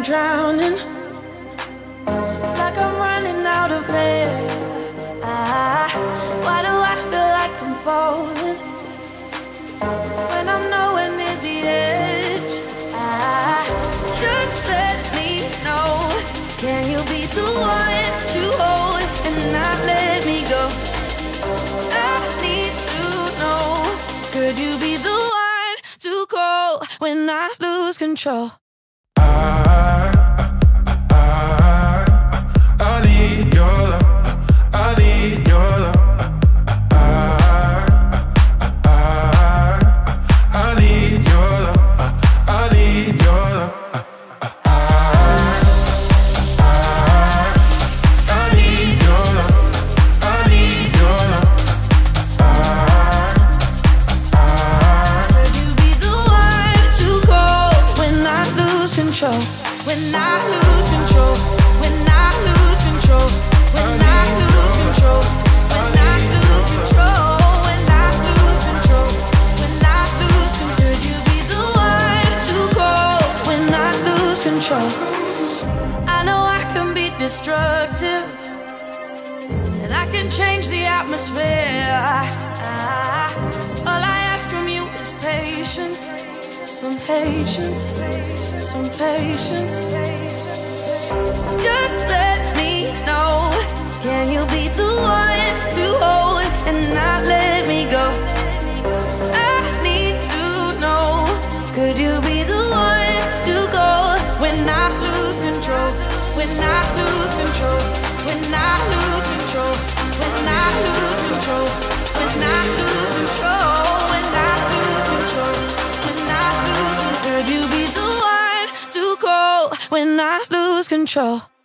drowning, like I'm running out of air. Why do I feel like I'm falling when I'm nowhere near the edge? Just let me know, can you be the one to hold and not let me go? I need to know, could you be the one to call when I lose control? I need your love. I need your love. I need your love. I need your love. I need your love. I need your love. Could you be the one to call when I lose control? When I lose control. When I lose control. When I lose control. When I lose control. When I lose control. When I lose control. Could you be the one to call when I lose control? I know I can be destructive, and I can change the atmosphere. All I ask from you is patience, some patience, some patience. Just let me know, can you be the one to hold and not let me go? I need to know, could you be the one to go when I lose control? When I lose control. When I lose control. When I lose control. When I lose control. When I lose control. When I lose control. Could you be the one to call when I lose control?